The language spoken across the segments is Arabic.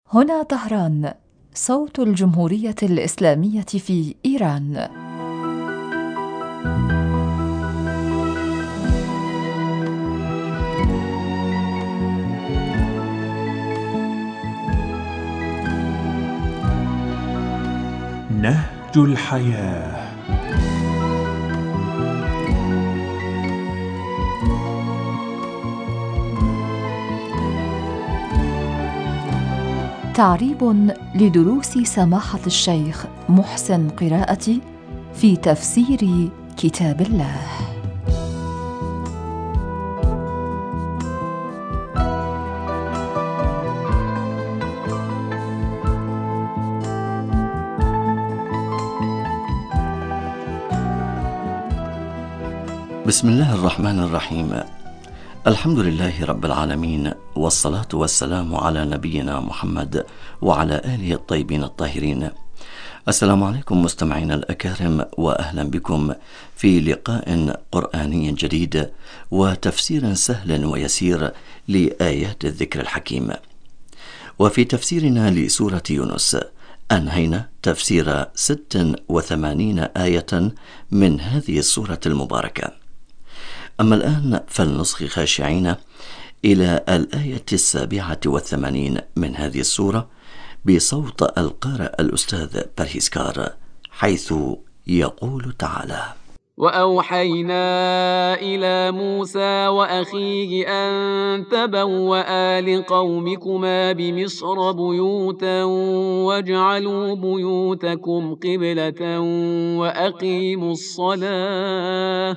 هنا طهران، صوت الجمهورية الإسلامية في إيران. نهج الحياة. تعريب لدروس سماحة الشيخ محسن قراءتي في تفسير كتاب الله. بسم الله الرحمن الرحيم. الحمد لله رب العالمين، والصلاة والسلام على نبينا محمد وعلى آله الطيبين الطاهرين. السلام عليكم مستمعينا الأكارم، وأهلا بكم في لقاء قرآني جديد وتفسير سهل ويسير لآيات الذكر الحكيم. وفي تفسيرنا لسورة يونس أنهينا تفسير 86 آية من هذه السورة المباركة. أما الآن فلنصغي خاشعين إلى الآية 87 من هذه السورة بصوت القارئ الأستاذ برهيسكار، حيث يقول تعالى: وأوحينا إلى موسى وأخيه أن تبوأ لقومكما بمصر بيوتا واجعلوا بيوتكم قبلة وأقيموا الصلاة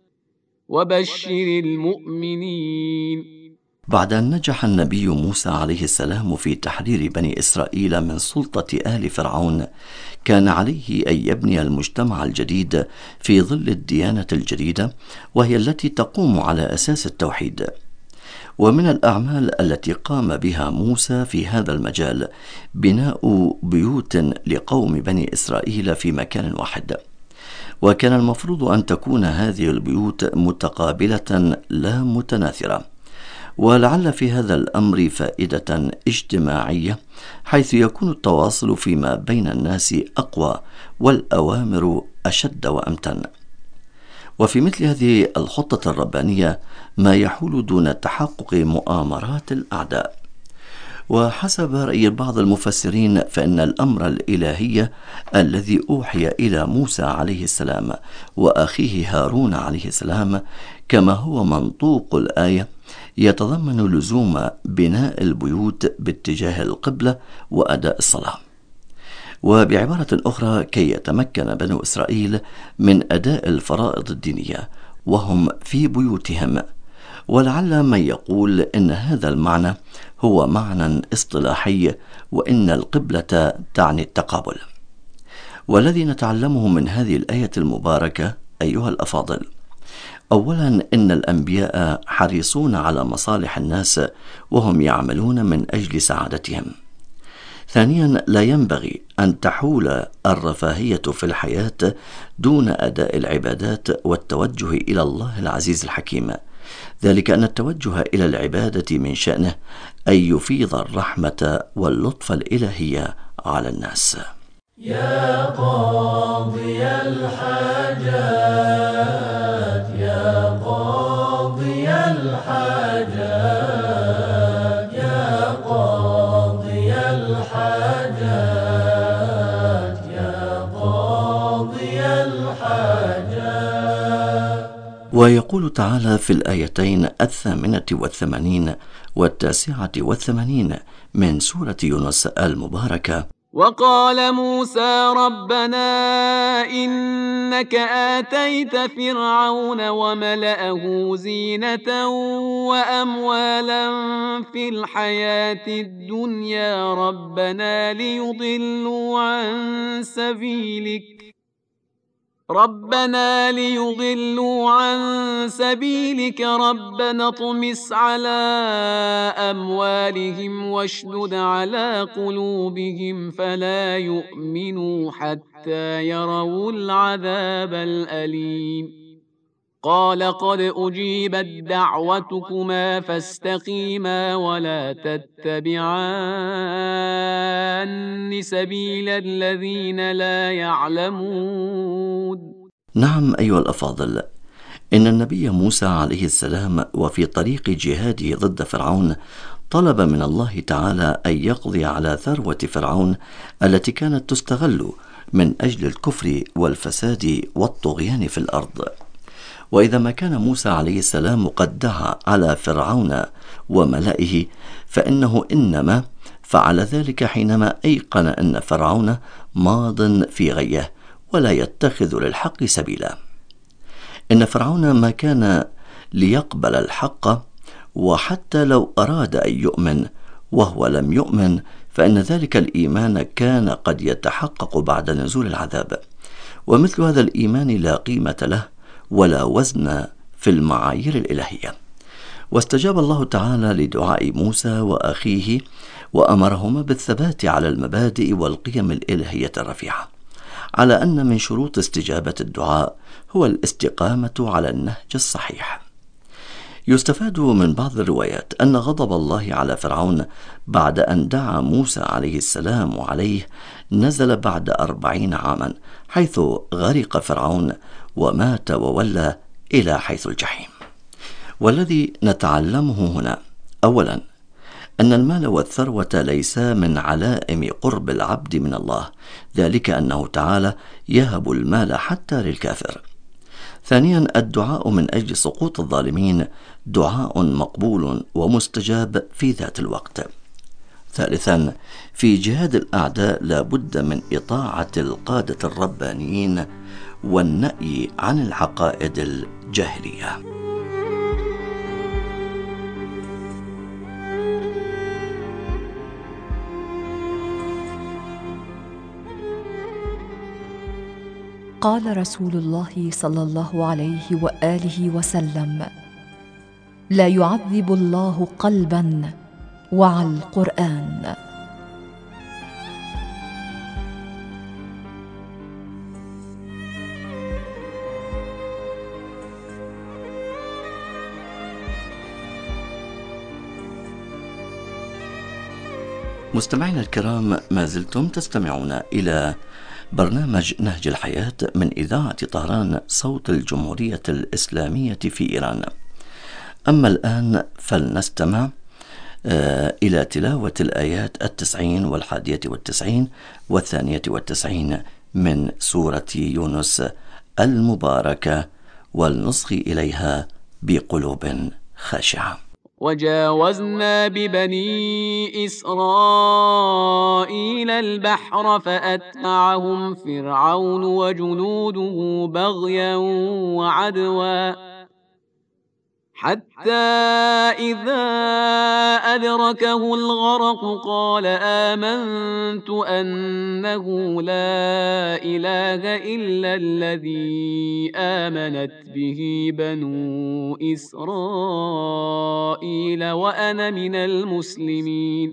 وبشر المؤمنين. بعد أن نجح النبي موسى عليه السلام في تحرير بني إسرائيل من سلطة آل فرعون، كان عليه أن يبني المجتمع الجديد في ظل الديانة الجديدة، وهي التي تقوم على أساس التوحيد. ومن الأعمال التي قام بها موسى في هذا المجال بناء بيوت لقوم بني إسرائيل في مكان واحد، وكان المفروض أن تكون هذه البيوت متقابلة لا متناثرة. ولعل في هذا الأمر فائدة اجتماعية، حيث يكون التواصل فيما بين الناس أقوى والأوامر أشد وأمتن. وفي مثل هذه الخطة الربانية ما يحول دون تحقق مؤامرات الأعداء. وحسب رأي بعض المفسرين فإن الأمر الإلهي الذي أوحي إلى موسى عليه السلام وأخيه هارون عليه السلام، كما هو منطوق الآية، يتضمن لزوم بناء البيوت باتجاه القبلة وأداء الصلاة. وبعبارة أخرى كي يتمكن بنو إسرائيل من أداء الفرائض الدينية وهم في بيوتهم. ولعل من يقول إن هذا المعنى هو معنى اصطلاحي، وإن القبلة تعني التقابل. والذي نتعلمه من هذه الآية المباركة أيها الأفاضل: أولا، إن الأنبياء حريصون على مصالح الناس وهم يعملون من أجل سعادتهم. ثانيا، لا ينبغي أن تحول الرفاهية في الحياة دون أداء العبادات والتوجه إلى الله العزيز الحكيم، ذلك أن التوجه إلى العبادة من شأنه أن يفيض الرحمة واللطف الإلهي على الناس. يا قاضي الحاجات، يا قاضي الحاجات، يا قاضي الحاجات، يا قاضي الحاجات. ويقول تعالى في الآيتين 88 و89 من سورة يونس المباركة: وقال موسى ربنا إنك آتيت فرعون وملأه زينة وأموالا في الحياة الدنيا ربنا ليضلوا عن سبيلك ربنا اطمس على أموالهم واشدد على قلوبهم فلا يؤمنوا حتى يروا العذاب الأليم. قال قد أجيبت دعوتكما فاستقيما ولا تتبعان سبيل الذين لا يعلمون. نعم أيها الأفاضل، إن النبي موسى عليه السلام وفي طريق جهاده ضد فرعون طلب من الله تعالى أن يقضي على ثروة فرعون التي كانت تستغل من أجل الكفر والفساد والطغيان في الأرض. وإذا ما كان موسى عليه السلام قد دعا على فرعون وملئه، فإنه إنما فعل ذلك حينما أيقن أن فرعون ماض في غيه ولا يتخذ للحق سبيلا. إن فرعون ما كان ليقبل الحق، وحتى لو أراد أن يؤمن وهو لم يؤمن فإن ذلك الإيمان كان قد يتحقق بعد نزول العذاب، ومثل هذا الإيمان لا قيمة له ولا وزن في المعايير الإلهية. واستجاب الله تعالى لدعاء موسى وأخيه وأمرهما بالثبات على المبادئ والقيم الإلهية الرفيعة، على أن من شروط استجابة الدعاء هو الاستقامة على النهج الصحيح. يستفاد من بعض الروايات أن غضب الله على فرعون بعد أن دعا موسى عليه السلام عليه نزل بعد 40 عاما، حيث غرق فرعون ومات وولى إلى حيث الجحيم. والذي نتعلمه هنا أولا أن المال والثروة ليس من علائم قرب العبد من الله، ذلك أنه تعالى يهب المال حتى للكافر. ثانيا الدعاء من أجل سقوط الظالمين دعاء مقبول ومستجاب في ذات الوقت. ثالثا في جهاد الأعداء لا بد من إطاعة القادة الربانيين والنأي عن العقائد الجاهلية. قال رسول الله صلى الله عليه وآله وسلم: لا يعذب الله قلبا وعى القرآن. مستمعينا الكرام، ما زلتم تستمعون إلى برنامج نهج الحياة من إذاعة طهران صوت الجمهورية الإسلامية في إيران. أما الآن فلنستمع إلى تلاوة الآيات 90 و91 و92 من سورة يونس المباركة، والنصغ إليها بقلوب خاشعة. وجاوزنا ببني إسرائيل البحر فأتبعهم فرعون وجنوده بغيا وعدوا حتى إذا أدركه الغرق قال آمنت أنه لا إله إلا الذي آمنت به بنو إسرائيل وأنا من المسلمين.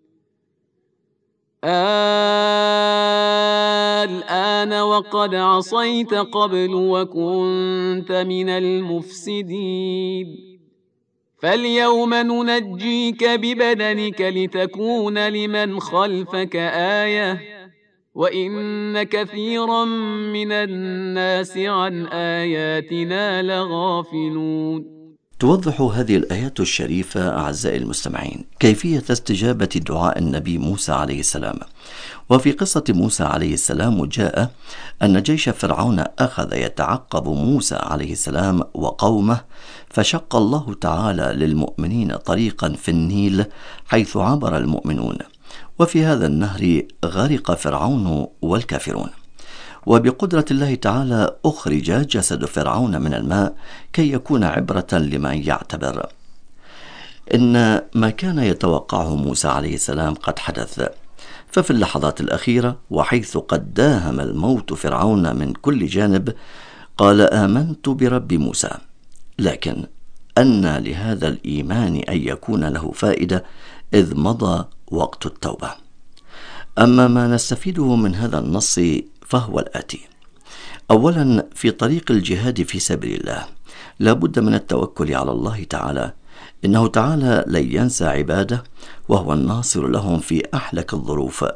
الآن وقد عصيت قبل وكنت من المفسدين فاليوم ننجيك ببدنك لتكون لمن خلفك آية وإن كثيرا من الناس عن آياتنا لغافلون. توضح هذه الآيات الشريفة أعزائي المستمعين كيفية استجابة دعاء النبي موسى عليه السلام. وفي قصة موسى عليه السلام جاء أن جيش فرعون أخذ يتعقب موسى عليه السلام وقومه، فشق الله تعالى للمؤمنين طريقا في النيل حيث عبر المؤمنون، وفي هذا النهر غرق فرعون والكافرون. وبقدرة الله تعالى أخرج جسد فرعون من الماء كي يكون عبرة لمن يعتبر. إن ما كان يتوقعه موسى عليه السلام قد حدث، ففي اللحظات الأخيرة وحيث قد داهم الموت فرعون من كل جانب قال آمنت برب موسى، لكن أن لهذا الإيمان أن يكون له فائدة إذ مضى وقت التوبة. أما ما نستفيده من هذا النص فهو الآتي: أولا في طريق الجهاد في سبيل الله لا بد من التوكل على الله تعالى، إنه تعالى لن ينسى عباده وهو الناصر لهم في أحلك الظروف.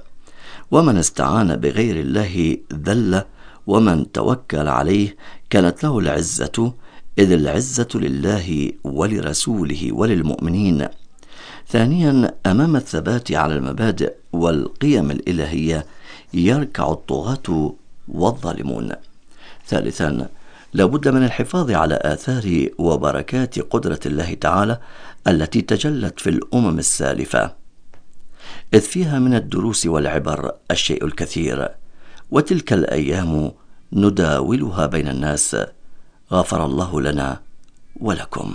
ومن استعان بغير الله ذل، ومن توكل عليه كانت له العزة، إذ العزة لله ولرسوله وللمؤمنين. ثانيا، أمام الثبات على المبادئ والقيم الإلهية يركع الطغاة والظالمون. ثالثا، لابد من الحفاظ على آثار وبركات قدرة الله تعالى التي تجلت في الأمم السالفة، إذ فيها من الدروس والعبر الشيء الكثير، وتلك الأيام نداولها بين الناس. غفر الله لنا ولكم.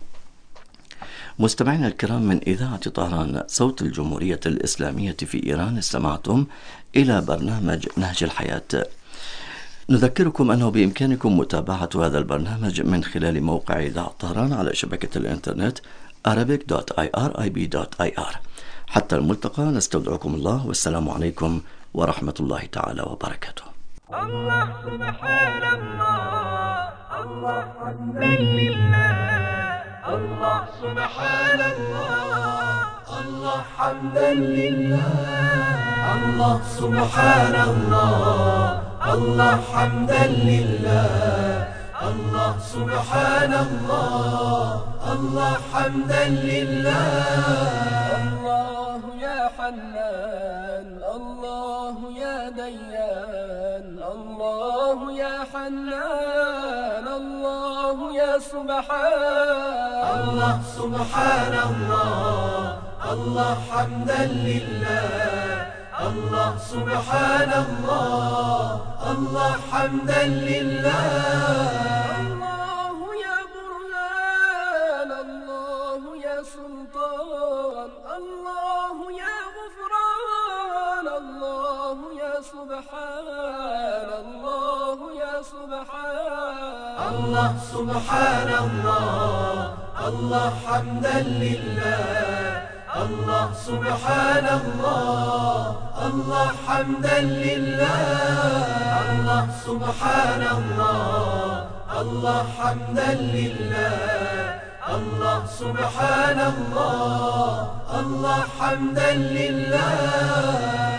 مستمعينا الكرام، من إذاعة طهران صوت الجمهورية الإسلامية في إيران، استمعتم إلى برنامج نهج الحياة. نذكركم أنه بإمكانكم متابعة هذا البرنامج من خلال موقع إذاعة طهران على شبكة الإنترنت arabic.irib.ir. حتى الملتقى، نستودعكم الله، والسلام عليكم ورحمة الله تعالى وبركاته. الله سبحان الله، الله حمدا لله، الله سبحان الله، الله حمدا لله، الله سبحان الله، الله حمدا لله، الله سبحان الله، الله حمدا لله. الله يا حنان، الله يا ديان، الله يا حنان، الله يا سبحان. الله سبحان الله، الله حمدا لله، الله سبحان الله، الله حمدا لله. الله يا برهان، الله يا سلطان، الله يا غفران، الله يا سبحان، الله يا سبحان. الله سبحان الله، الله حمدا لله، الله سبحان الله، الله حمدا لله. الله سبحان الله، الله حمدا لله، الله سبحان الله، الله حمدا لله.